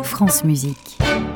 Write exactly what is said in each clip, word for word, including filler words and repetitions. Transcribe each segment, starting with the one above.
France Musique.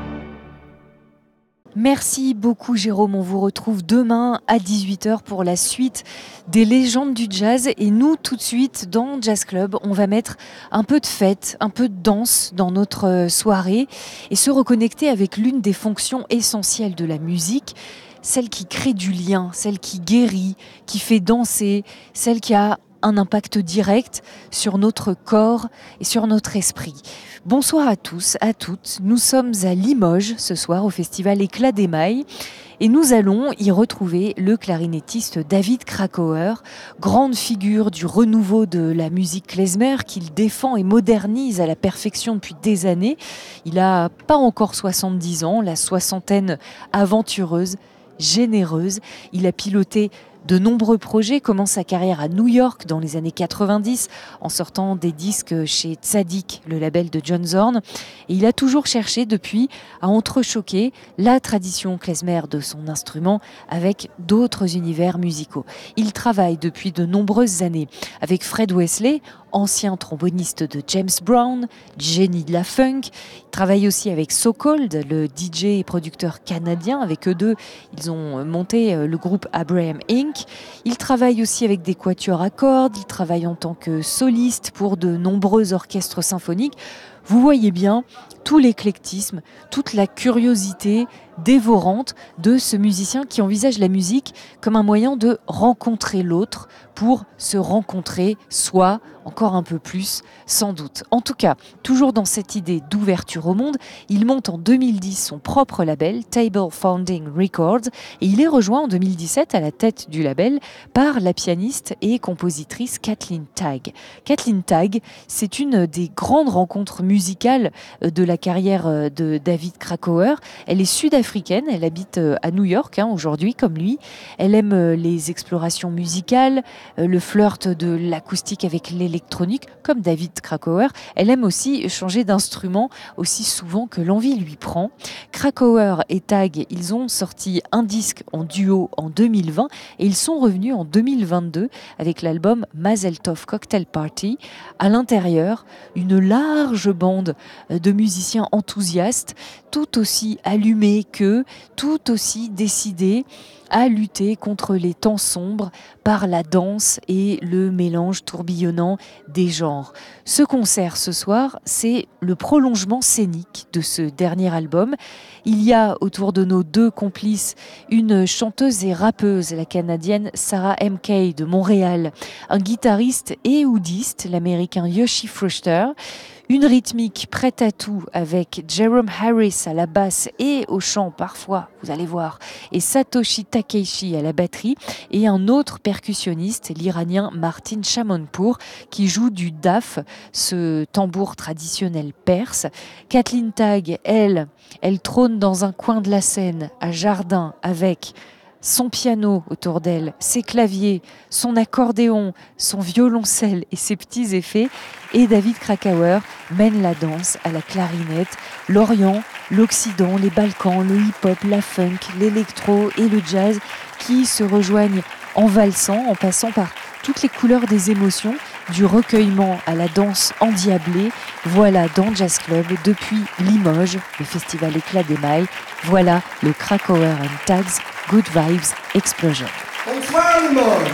Merci beaucoup Jérôme, on vous retrouve demain à dix-huit heures pour la suite des légendes du jazz et nous tout de suite dans Jazz Club on va mettre un peu de fête, un peu de danse dans notre soirée et se reconnecter avec l'une des fonctions essentielles de la musique, celle qui crée du lien, celle qui guérit, qui fait danser, celle qui a un impact direct sur notre corps et sur notre esprit. Bonsoir à tous, à toutes. Nous sommes à Limoges ce soir au festival Éclat d'Émail et nous allons y retrouver le clarinettiste David Krakauer, grande figure du renouveau de la musique klezmer qu'il défend et modernise à la perfection depuis des années. Il a pas encore soixante-dix ans, la soixantaine aventureuse, généreuse. Il a piloté de nombreux projets, commence sa carrière à New York dans les années quatre-vingt-dix en sortant des disques chez Tzadik, le label de John Zorn. Et il a toujours cherché depuis à entrechoquer la tradition klezmer de son instrument avec d'autres univers musicaux. Il travaille depuis de nombreuses années avec Fred Wesley, ancien tromboniste de James Brown, génie de la funk. Il travaille aussi avec So Cold, le D J et producteur canadien. Avec eux deux, ils ont monté le groupe Abraham Incorporated. Il travaille aussi avec des quatuors à cordes. Il travaille en tant que soliste pour de nombreux orchestres symphoniques. Vous voyez bien tout l'éclectisme, toute la curiosité dévorante de ce musicien qui envisage la musique comme un moyen de rencontrer l'autre pour se rencontrer soi encore un peu plus, sans doute. En tout cas, toujours dans cette idée d'ouverture au monde, il monte en deux mille dix son propre label, Table Founding Records, et il est rejoint en deux mille dix-sept à la tête du label par la pianiste et compositrice Kathleen Tagg. Kathleen Tagg, c'est une des grandes rencontres musicales de la carrière de David Krakauer. Elle est sud-africaine, elle habite à New York hein, aujourd'hui comme lui. Elle aime les explorations musicales, le flirt de l'acoustique avec l'électronique comme David Krakauer. Elle aime aussi changer d'instrument aussi souvent que l'envie lui prend. Krakauer et Tagg, ils ont sorti un disque en duo en deux mille vingt et ils sont revenus en deux mille vingt-deux avec l'album Mazel Tov Cocktail Party. À l'intérieur, une large bande de musiciens enthousiastes, tout aussi allumés qu'eux, tout aussi décidés à lutter contre les temps sombres par la danse et le mélange tourbillonnant des genres. Ce concert ce soir, c'est le prolongement scénique de ce dernier album. Il y a autour de nos deux complices une chanteuse et rappeuse, la Canadienne Sarah M K de Montréal, un guitariste et oudiste, l'Américain Yoshi Fruchter, une rythmique prête à tout avec Jerome Harris à la basse et au chant parfois, vous allez voir, et Satoshi Takeishi à la batterie et un autre percussionniste, l'Iranien Martin Chamonpour, qui joue du daf, ce tambour traditionnel perse. Kathleen Tagg, elle, elle trône dans un coin de la scène à Jardin avec son piano autour d'elle, ses claviers, son accordéon, son violoncelle et ses petits effets. Et David Krakauer mène la danse à la clarinette, l'Orient, l'Occident, les Balkans, le hip-hop, la funk, l'électro et le jazz qui se rejoignent en valsant, en passant par toutes les couleurs des émotions, du recueillement à la danse endiablée. Voilà dans Jazz Club, depuis Limoges, le festival Éclat d'Émail, voilà le Krakauer and Tagg's Good Vibes Explosion. Bonsoir Limoges.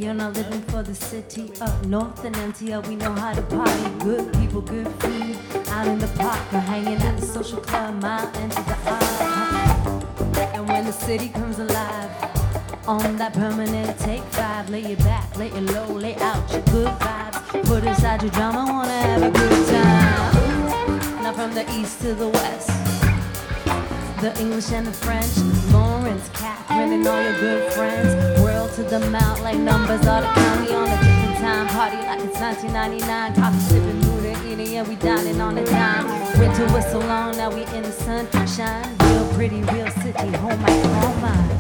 you're not living for the city. Up north in N T L, we know how to party. Good people, good food. Out in the park, we're hanging at the social club, mile into the art. And when the city comes alive, on that permanent take five, lay it back, lay it low, lay out your good vibes. Put aside your drama, wanna have a good time. Now from the east to the west, the English and the French, Lawrence, Catherine, and all your good friends. World to the mount like numbers are the county on a different time. Party like it's nineteen ninety-nine. Coffee sipping, mood and eating, yeah, we dining on a dime. Winter was so long, now we in the sunshine. Real pretty, real city, home my, home my.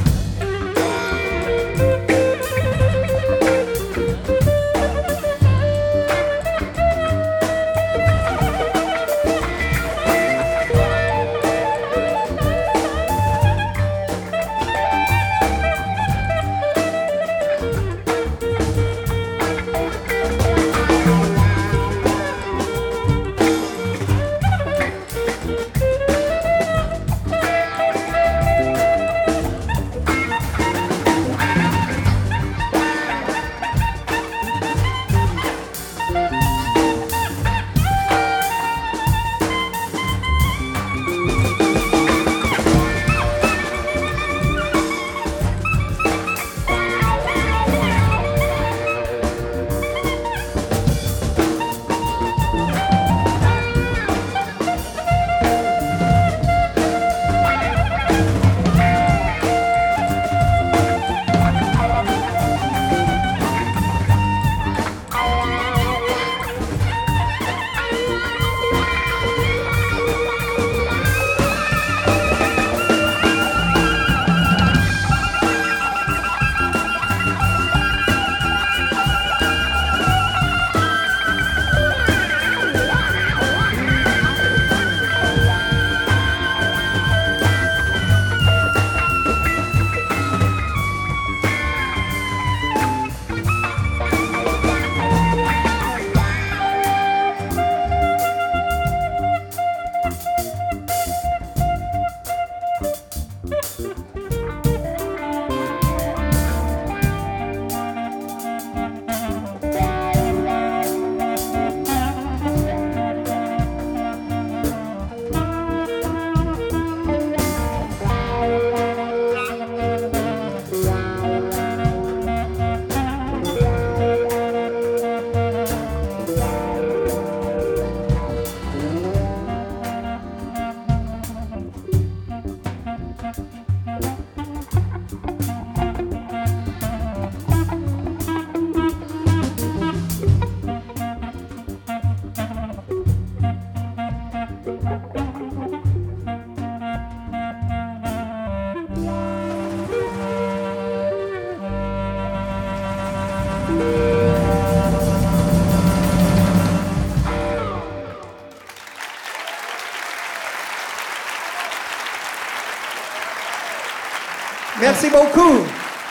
Merci beaucoup.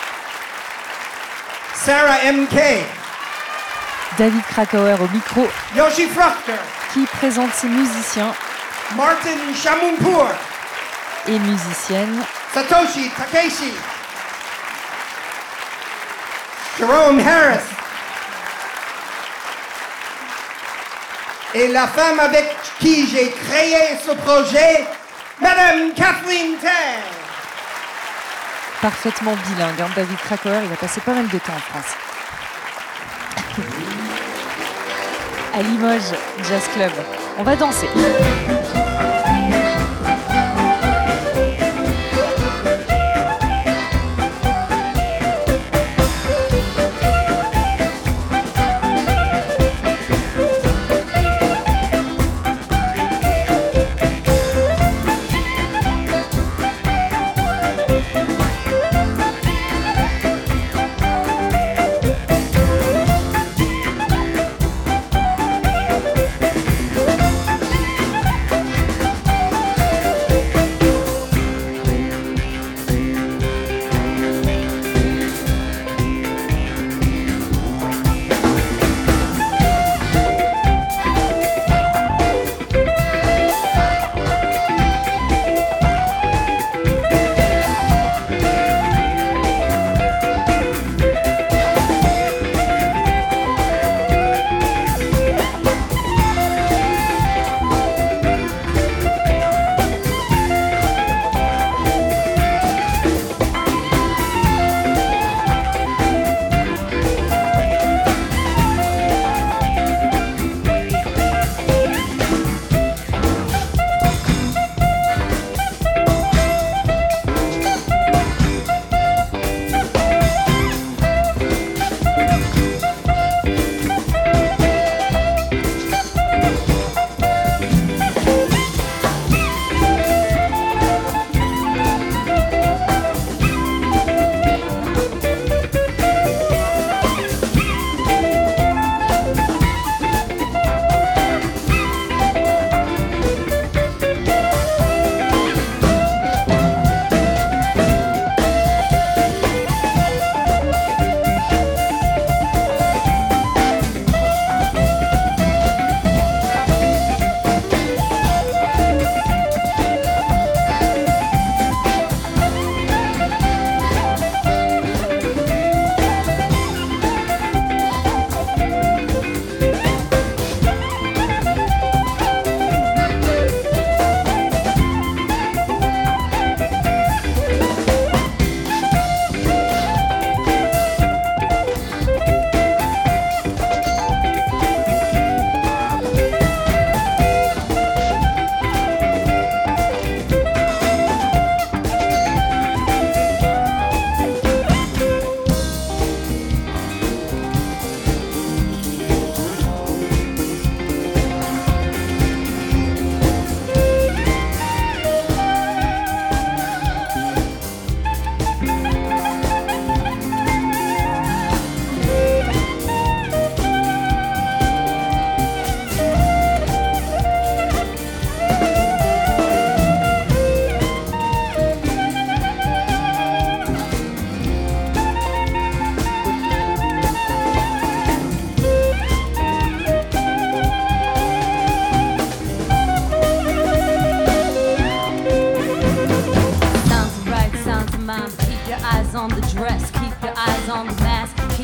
Sarah M K. David Krakauer au micro. Yoshi Fruchter. Qui présente ses musiciens. Martin Chamounpour. Et musicienne. Satoshi Takeshi. Jerome Harris. Et la femme avec qui j'ai créé ce projet, Madame Kathleen Tan. Parfaitement bilingue, hein. David Krakauer, il a passé pas mal de temps en France. À Limoges Jazz Club, on va danser.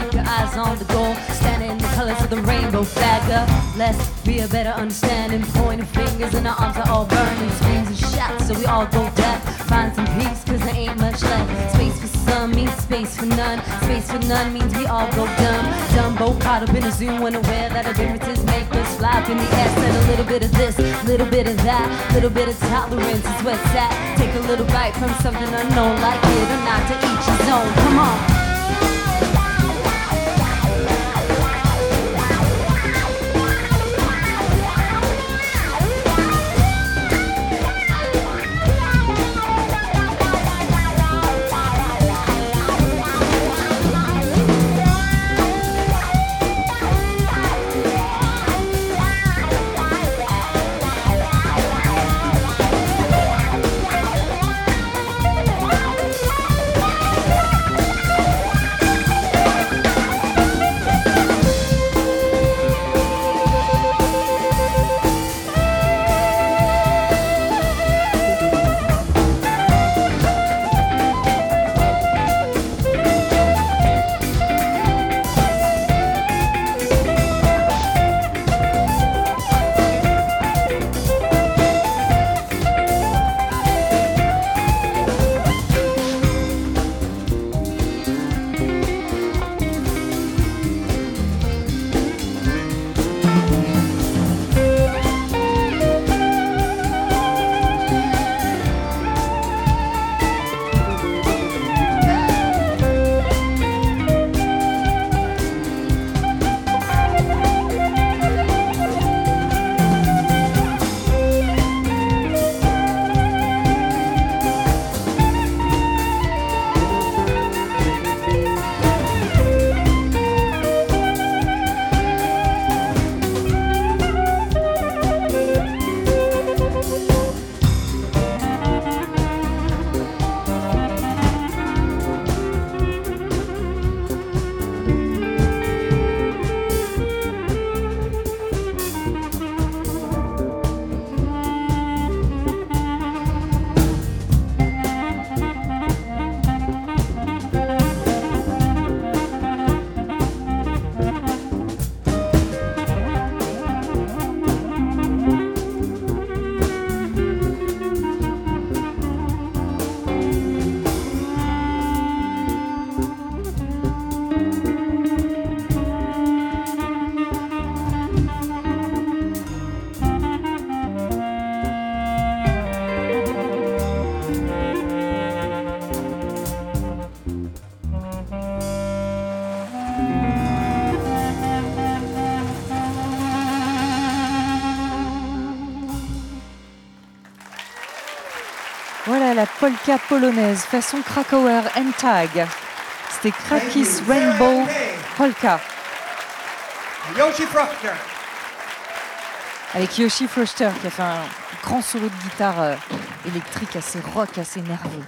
keep your eyes on the goal. Standing in the colors of the rainbow flag up. Let's be a better understanding. Pointing fingers and our arms are all burning. Screams and shouts so we all go deaf. Find some peace cause there ain't much left. Space for some means space for none. Space for none means we all go dumb. Dumbo caught up in a zoom, unaware that our differences make us fly up in the air. Send a little bit of this, little bit of that, little bit of tolerance is where it's at. Take a little bite from something unknown, like it or not, to each his own. Come on. Voilà la polka polonaise façon Krakauer and Tag. C'était Krakis Rainbow Polka. Yoshi Frochter. Avec Yoshi Frochter qui a fait un grand solo de guitare euh, électrique assez rock, assez nerveux.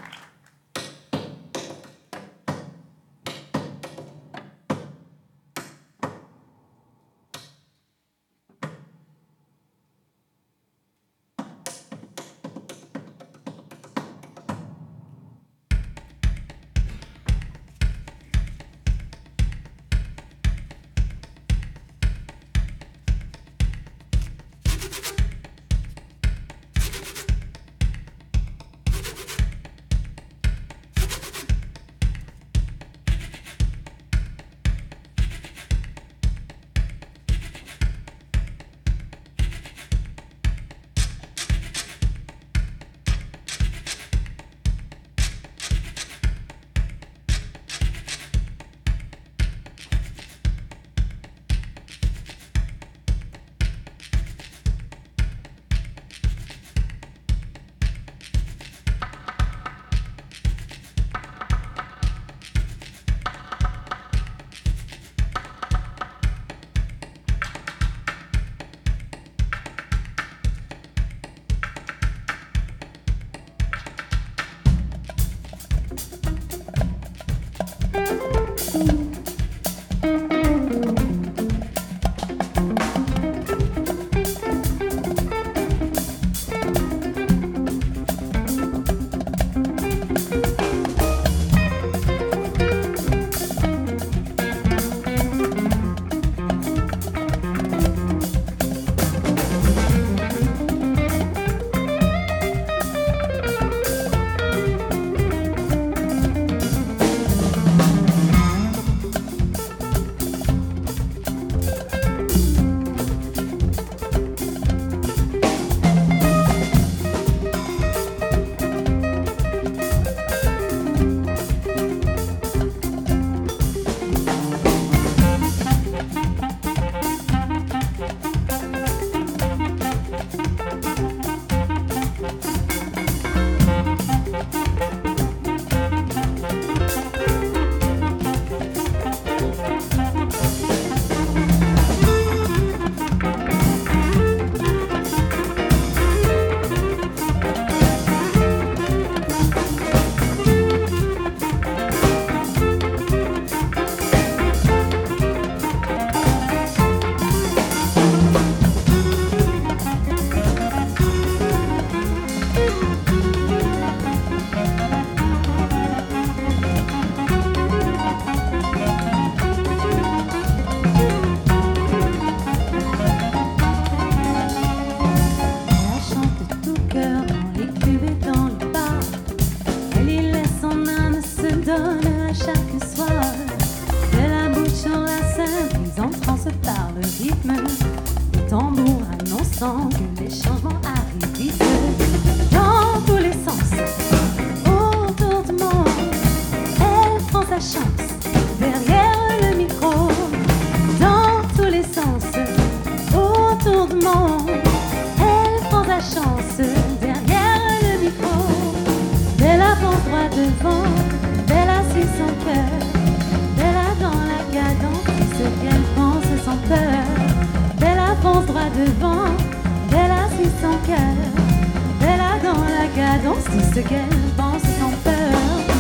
rythme, les tambours annonçant que les changements arrivent vite. Dans tous les sens, autour du monde, elle prend sa chance derrière le micro. Dans tous les sens, autour du monde, elle prend sa chance derrière le micro. Belle avance droit devant, Belle assise son cœur, Belle a dans la cadence, dit ce qu'elle pense sans peur. Belle avance droit devant, Belle assise son cœur, Belle a dans la cadence, dit ce qu'elle pense sans peur.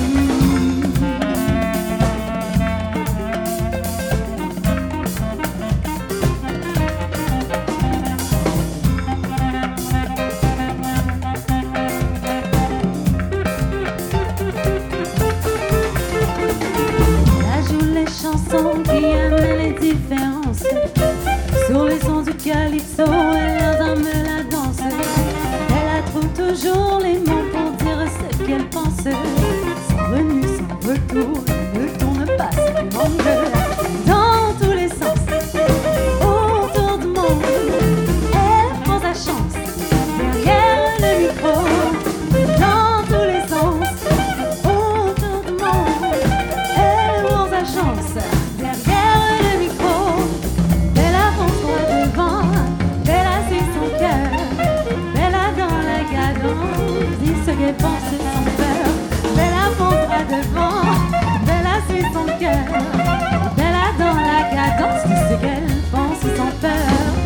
Qui aime les différences. Sur les sons du calypso, elle entame la danse. Elle trouve toujours les mots pour dire ce qu'elle pense. Sans venue, sans retour, elle ne tourne pas sa demande. Dans tous les sens, autour du monde, elle prend sa chance derrière le micro. Dans tous les sens, autour du monde, elle prend sa chance derrière le micro. Belle avance droit devant, Belle assise son cœur, Belle a dans la cadence, dit ce qu'elle pense sans peur. Belle avance droit devant, Belle assise son cœur, Belle a dans la cadence, dit ce qu'elle pense sans peur.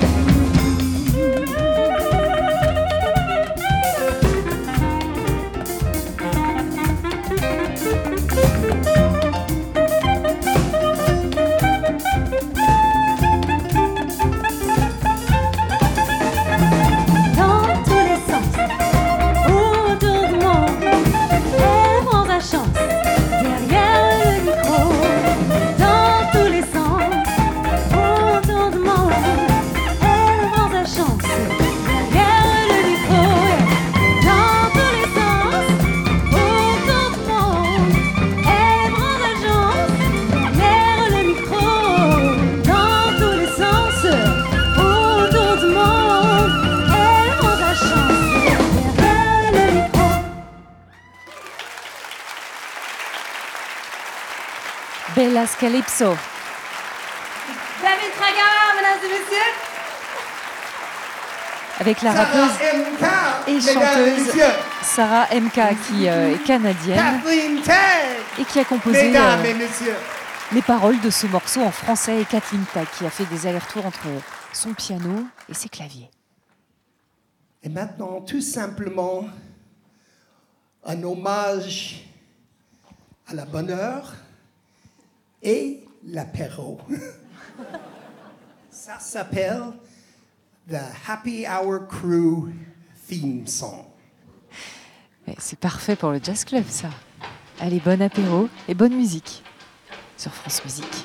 Bella's Calypso. David Tragar, mesdames et messieurs. Avec la Sarah rappeuse M K, et mesdames et chanteuse messieurs. Sarah M K qui euh, est canadienne Kathleen Tagg, et qui a composé mesdames euh, et messieurs. les paroles de ce morceau en français, et Kathleen Tagg qui a fait des allers-retours entre son piano et ses claviers. Et maintenant, tout simplement, un hommage à la bonne heure et l'apéro. Ça s'appelle The Happy Hour Crew Theme Song. Et c'est parfait pour le Jazz Club, ça. Allez, bon apéro et bonne musique sur France Musique.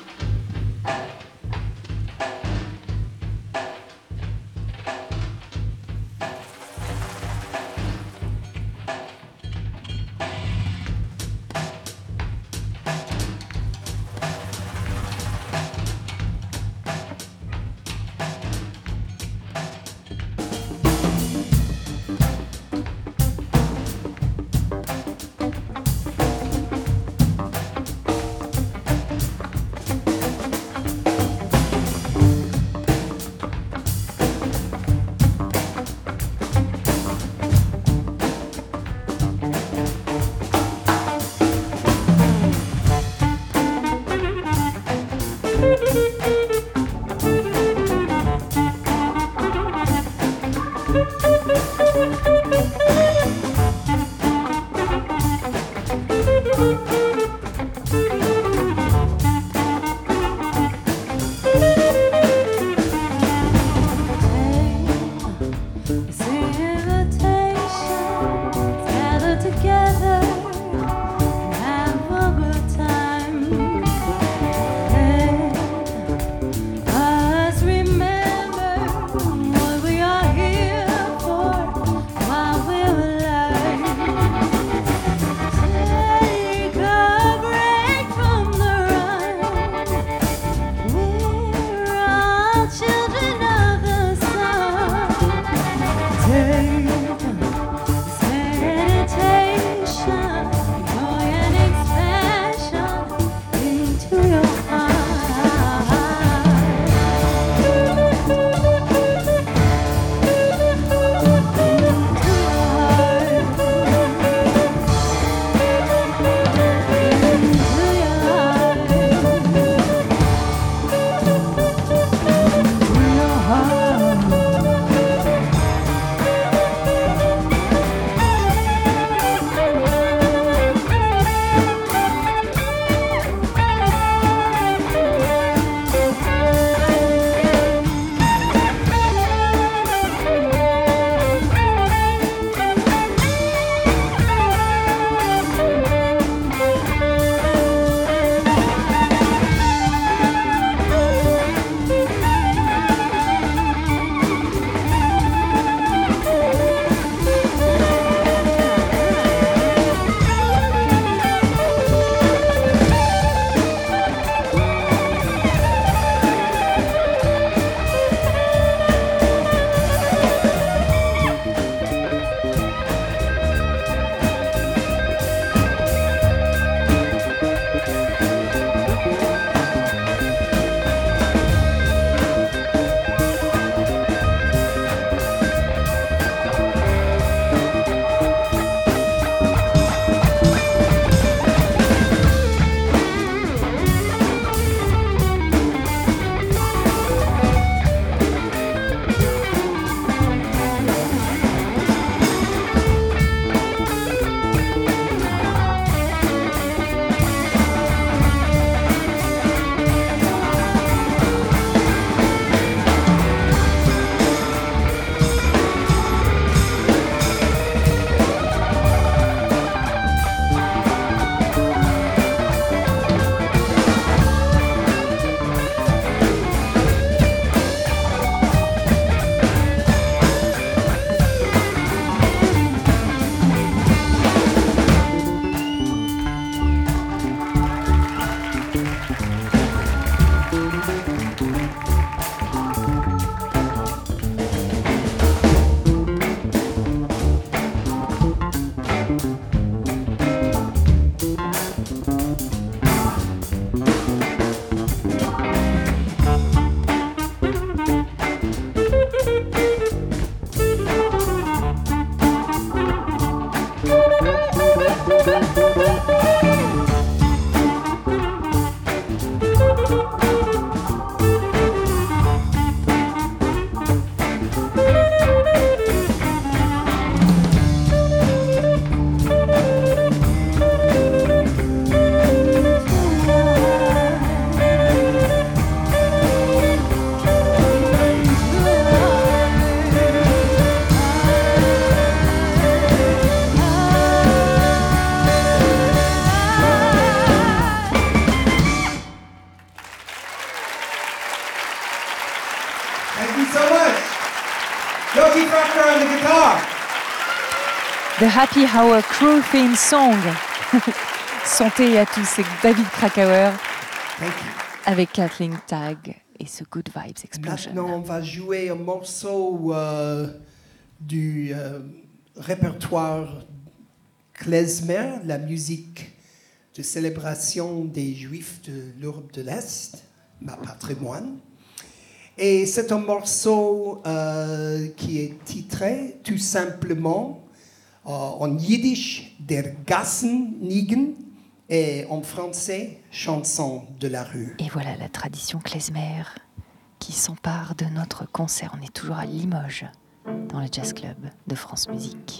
Thank you so much. Yogi Fracker on the guitar. The Happy Hour Crew Theme Song. Santé à tous, c'est David Krakauer Thank you. avec Kathleen Tagg et ce Good Vibes Explosion. Maintenant, on va jouer un morceau euh, du euh, répertoire klezmer, la musique de célébration des Juifs de l'Europe de l'Est, ma patrimoine. Et c'est un morceau euh, qui est titré tout simplement euh, en yiddish Der Gassennigen et en français Chanson de la rue. Et voilà la tradition klezmer qui s'empare de notre concert. On est toujours à Limoges, dans le Jazz Club de France Musique.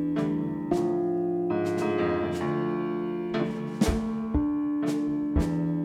Thank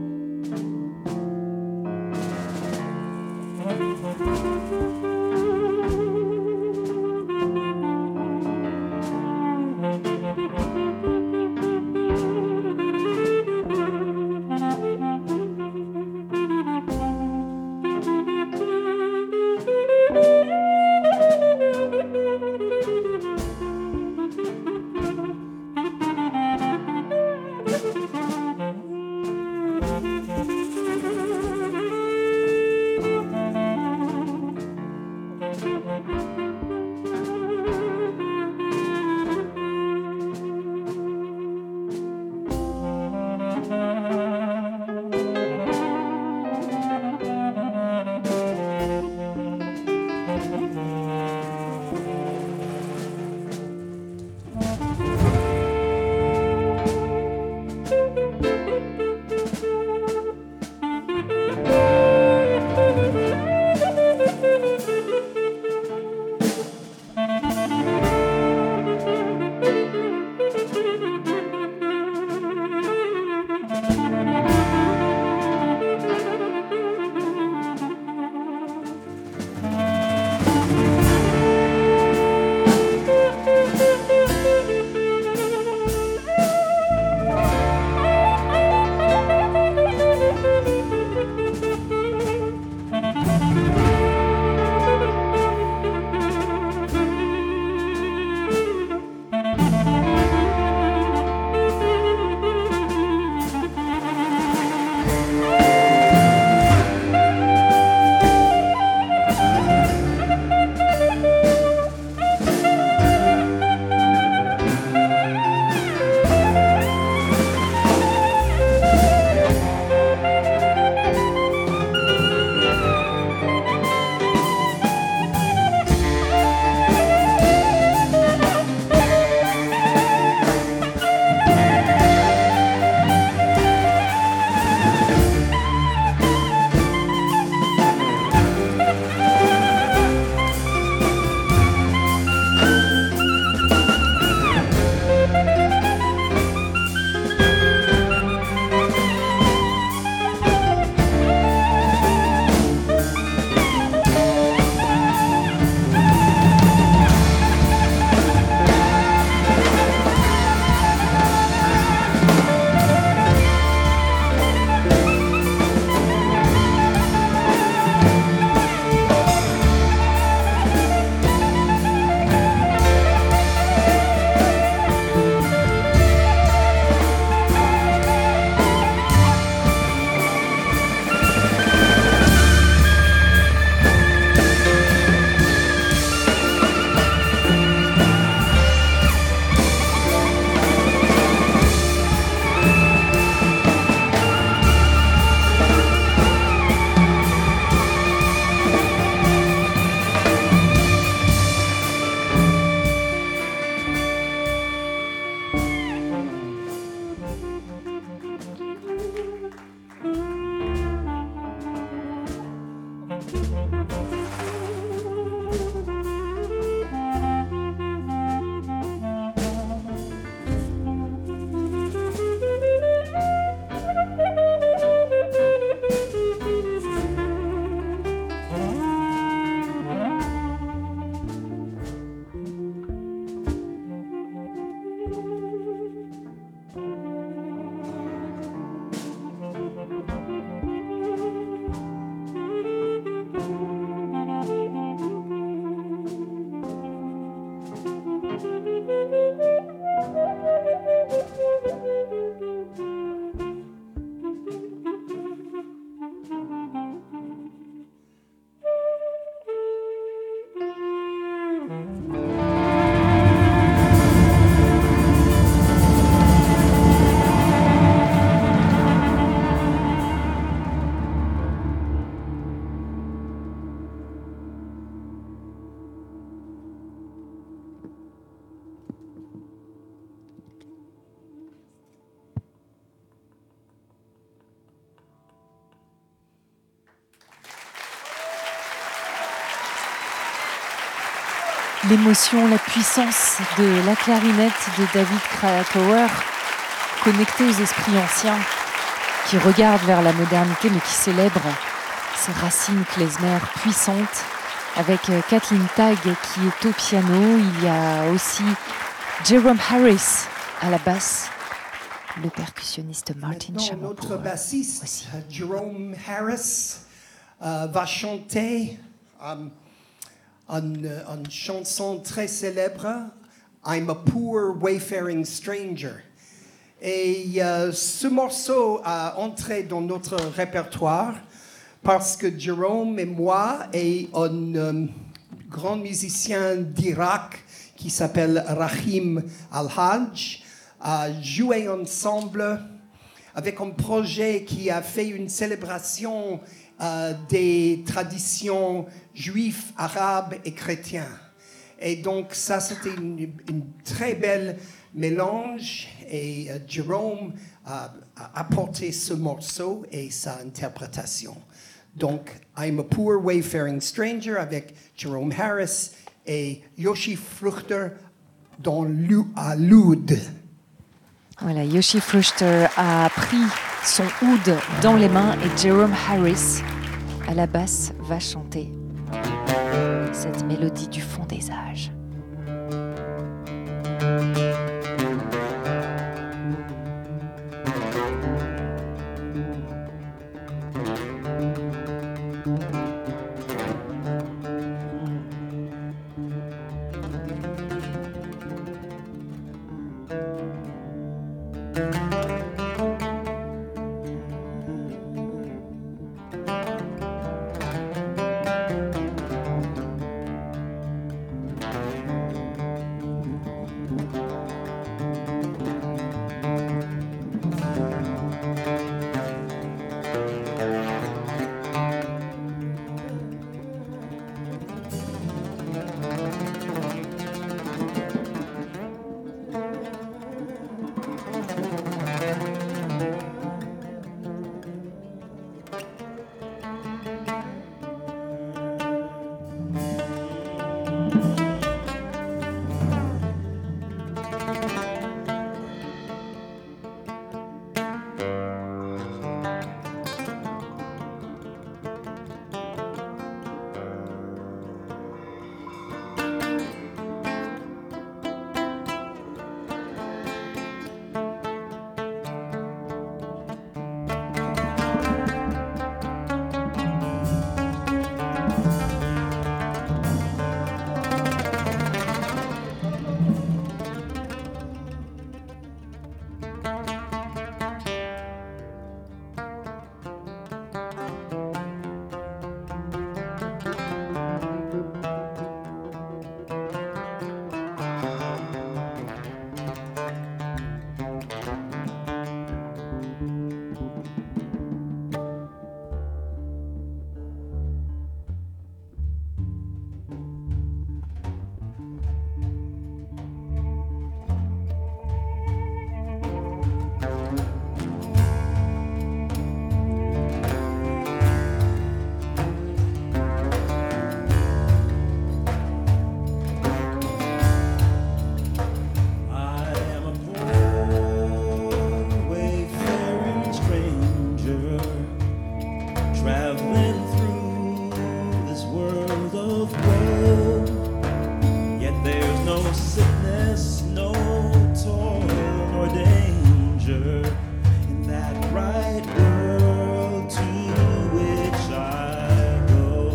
L'émotion, la puissance de la clarinette de David Krakauer, connectée aux esprits anciens, qui regardent vers la modernité mais qui célèbrent ses racines klezmer puissantes, avec Kathleen Tagg qui est au piano. Il y a aussi Jerome Harris à la basse, le percussionniste Martin Chamapour. Notre bassiste, aussi. Jerome Harris, euh, va chanter um, une, une chanson très célèbre, I'm a Poor Wayfaring Stranger. Et euh, ce morceau a entré dans notre répertoire parce que Jerome et moi et un euh, grand musicien d'Irak qui s'appelle Rahim Al-Hajj a joué ensemble avec un projet qui a fait une célébration euh, des traditions juives, arabes et chrétiennes. Et donc ça, c'était une, une très belle mélange et uh, Jerome a, a apporté ce morceau et sa interprétation. Donc, I'm a Poor Wayfaring Stranger avec Jerome Harris et Yoshi Fruchter dans à l'oud. Voilà, Yoshi Fruchter a pris son oud dans les mains et Jerome Harris, à la basse, va chanter cette mélodie du fond des âges.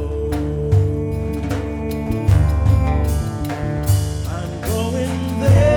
There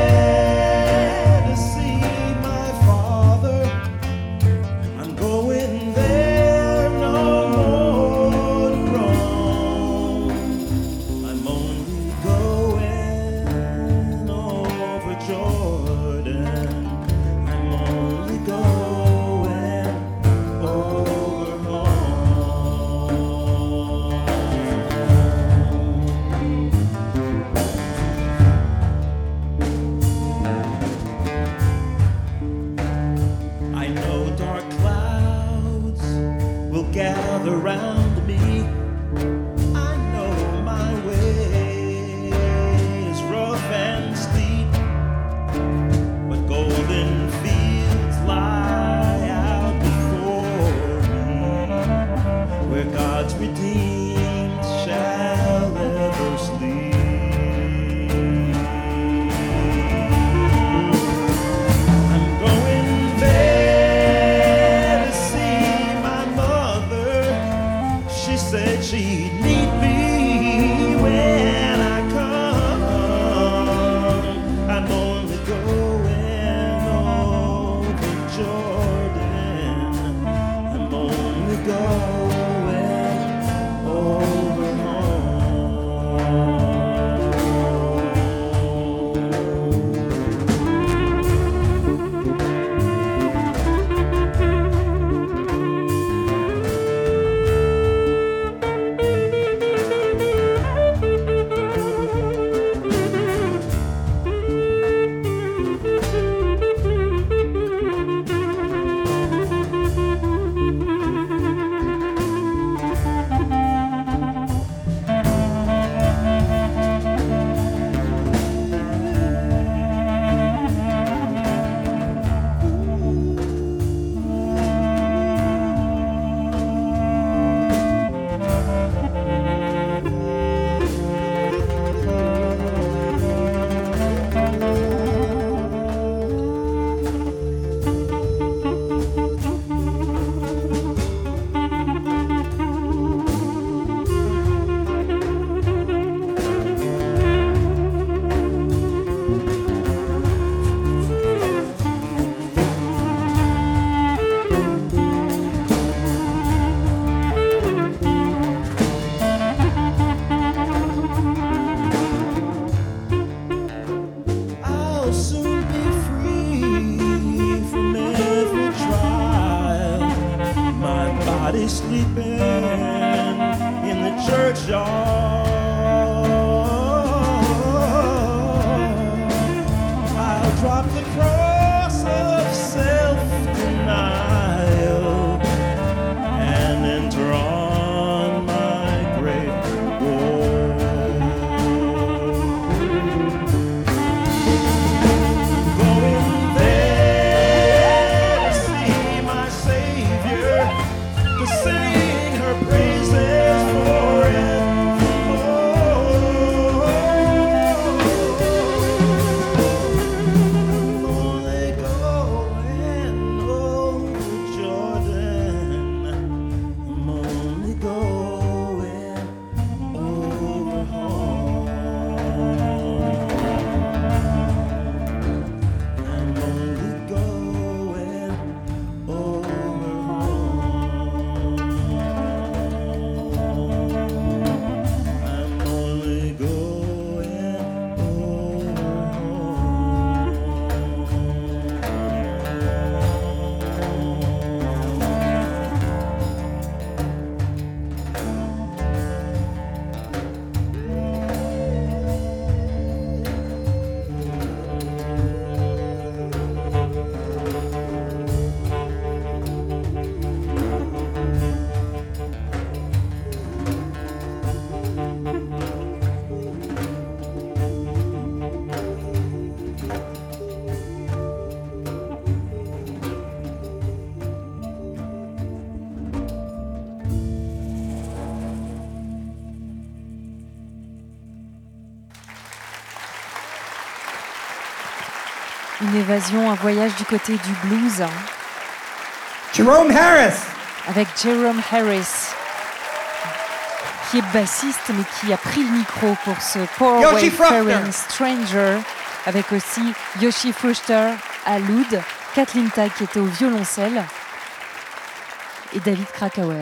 I'll soon be free from every trial. My body's sleeping in the churchyard. I'll drop the cross of self-denial and enter on my great war. Going there to see my Savior, to sing her praises forevermore. I'm only going over Jordan. I'm only going over home. I'm only going over home. I'm only going Une évasion, un voyage du côté du blues hein, Jerome Harris. avec Jerome Harris, qui est bassiste mais qui a pris le micro pour ce Poor Yoshi Fruchter. Wayfaring Stranger, avec aussi Yoshi Fruchter à l'oud, Kathleen Tag qui était au violoncelle et David Krakauer.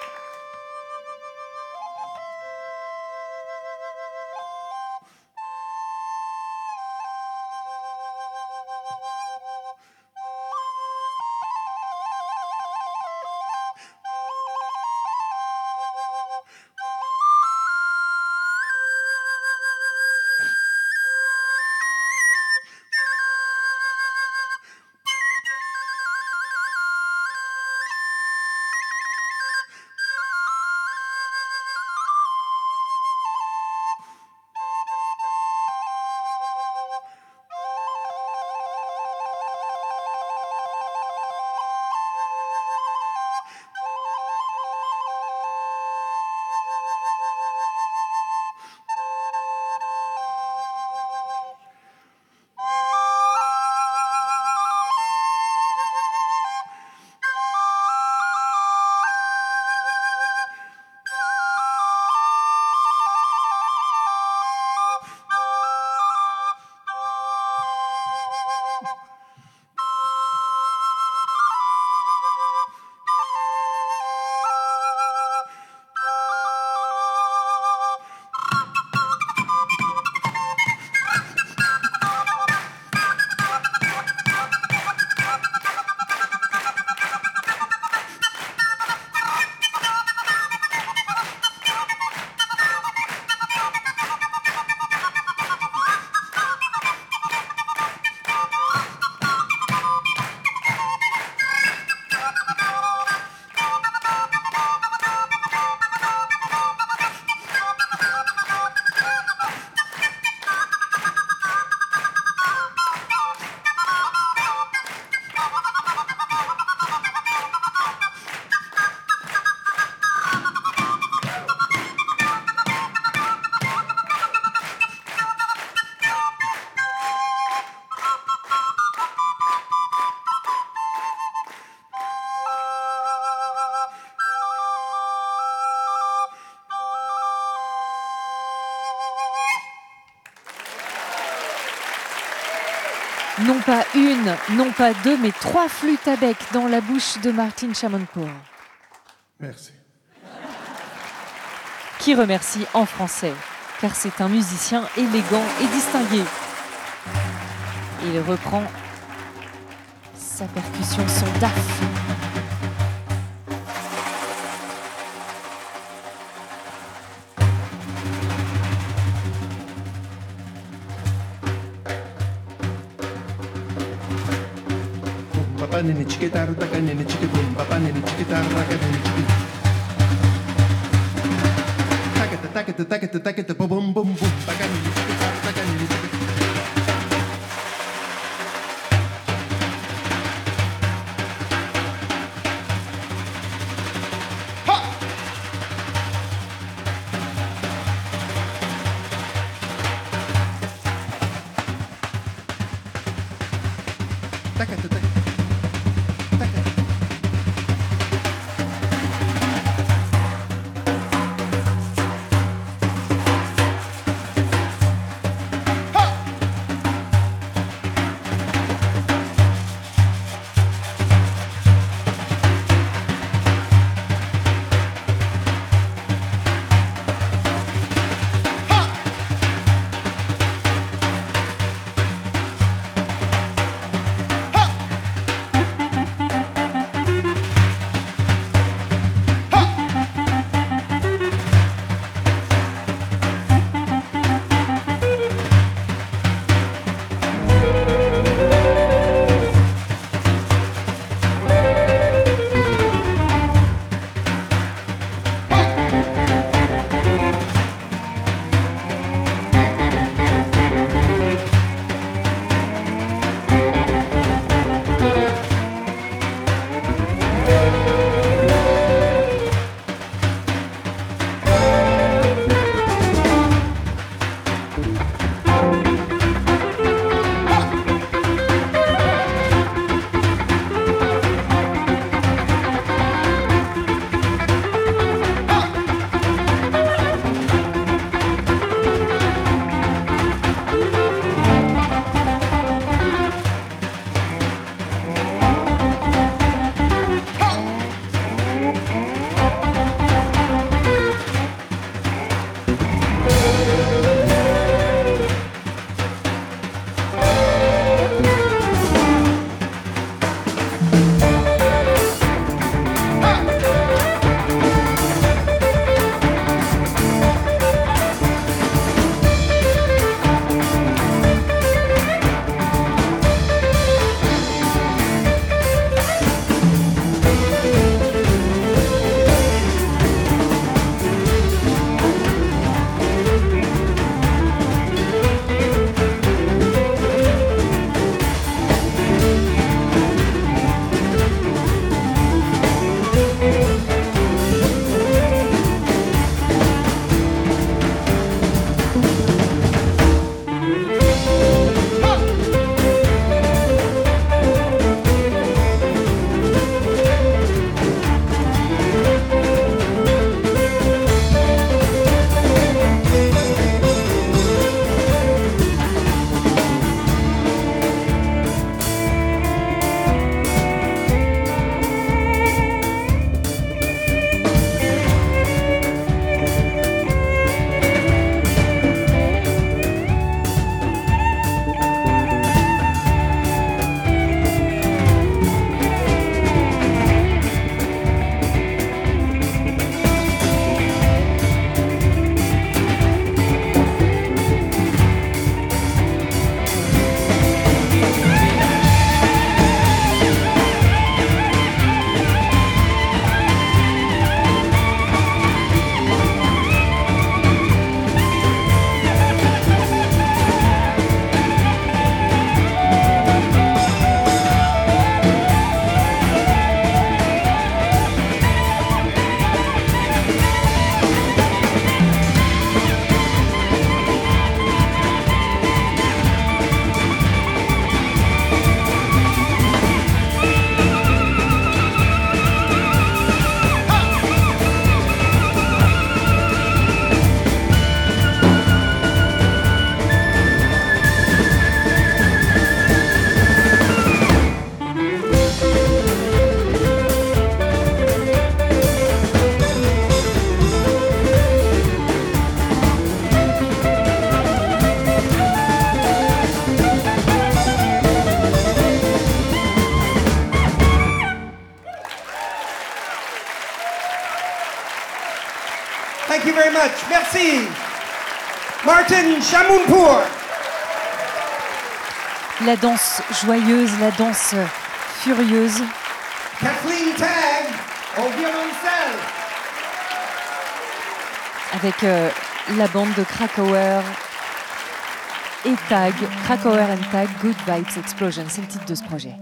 Non pas une, non pas deux, mais trois flûtes à bec dans la bouche de Martin Chamonpour. Merci. Qui remercie en français, car c'est un musicien élégant et distingué. Il reprend sa percussion, son daf. Papa nene chiquita rutaka nene chiquitum papa nene chiquita raka nene chiquita takata takata takata takata bum bum bum bum paka nene chiquita rutaka nene chiquita takata takata much. Merci. Martin Chamounpour. La danse joyeuse, la danse furieuse. Kathleen Tagg au violoncelle. Avec euh, la bande de Krakauer et Tag, Krakauer and Tag, Good Vibes Explosion, c'est le titre de ce projet.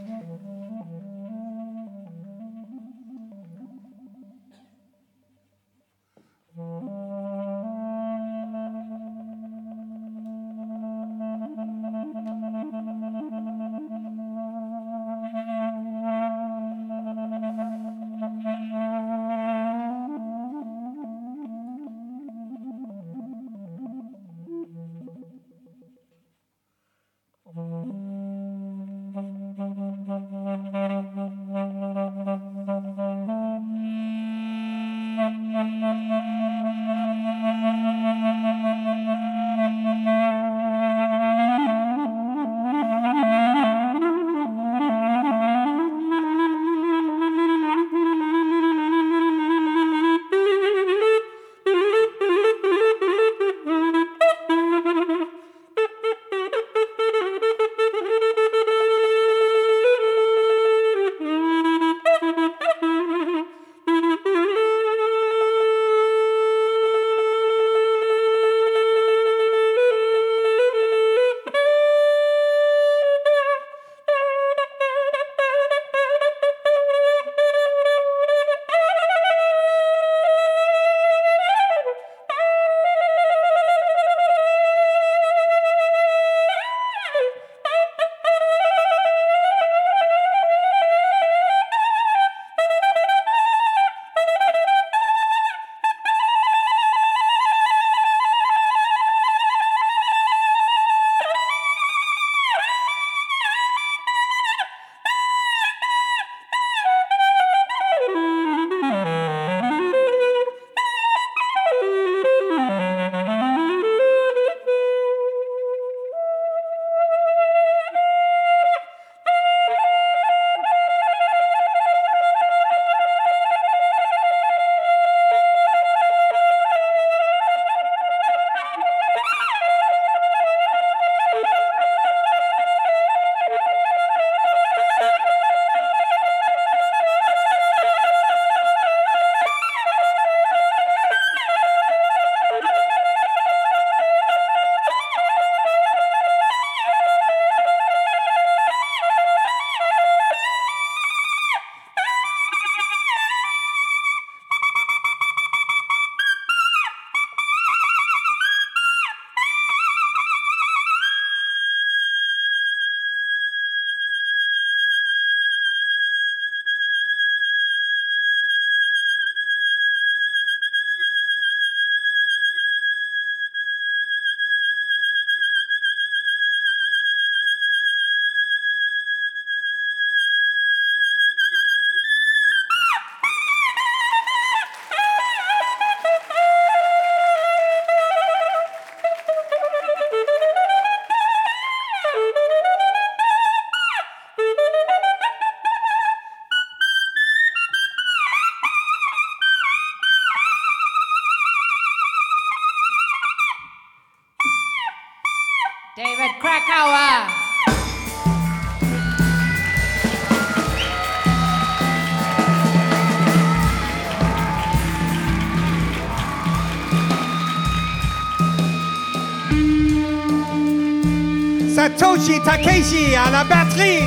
David Krakauer. Satoshi Takeshi à la batterie.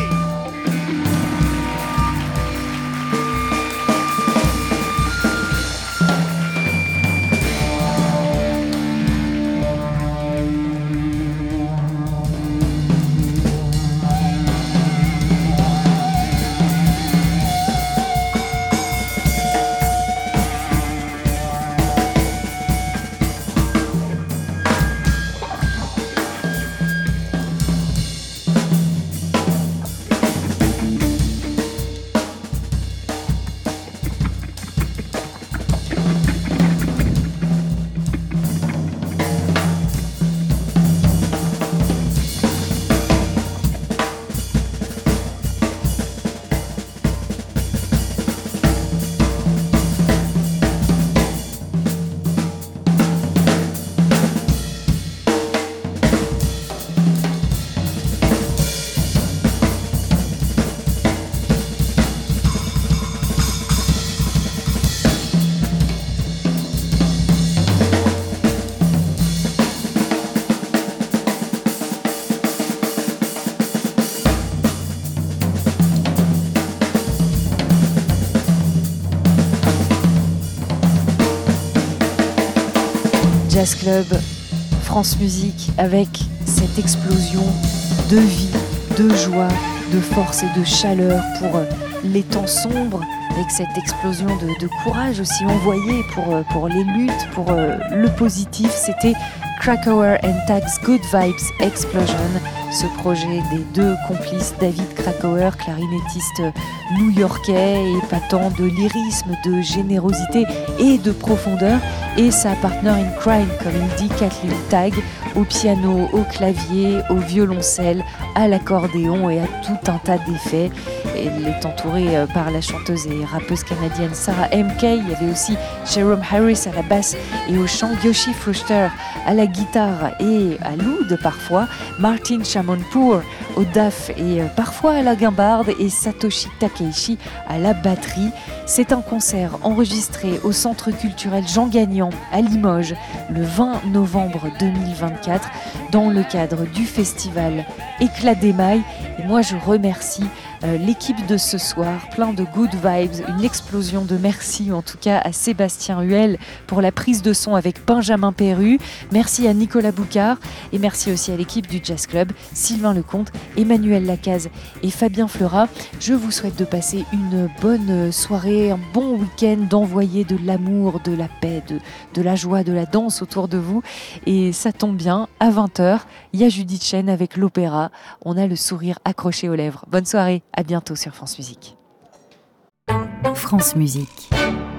Jazz Club, France Musique, avec cette explosion de vie, de joie, de force et de chaleur pour les temps sombres, avec cette explosion de, de courage aussi envoyée pour, pour les luttes, pour le positif. C'était Krakauer and Tags Good Vibes Explosion, ce projet des deux complices David Krakauer, clarinettiste new-yorkais, épatant de lyrisme, de générosité et de profondeur, et sa partner in crime, comme il dit, Kathleen Tagg, au piano, au clavier, au violoncelle, à l'accordéon et à tout un tas d'effets. Elle est entourée par la chanteuse et rappeuse canadienne Sarah M K. Il y avait aussi Jerome Harris à la basse et au chant, Yoshi Fruchter à la guitare et à l'oud parfois, Martin Chamonpour au daf et parfois à la guimbarde et Satoshi Takeishi à la batterie. C'est un concert enregistré au Centre culturel Jean Gagnon à Limoges le vingt novembre deux mille vingt-quatre dans le cadre du festival Éclat d'émail. Et moi je remercie euh, l'équipe de ce soir, plein de good vibes, une explosion de merci en tout cas à Sébastien Huel pour la prise de son avec Benjamin Perru. Merci à Nicolas Boucard et merci aussi à l'équipe du Jazz Club, Sylvain Lecomte, Emmanuel Lacaze et Fabien Fleurat. Je vous souhaite de passer une bonne soirée, un bon week-end, d'envoyer de l'amour, de la paix, de, de la joie, de la danse autour de vous. Et ça tombe bien, à vingt heures, il y a Judith Chen avec l'opéra. On a le sourire accroché aux lèvres. Bonne soirée, à bientôt sur France Musique. France Musique.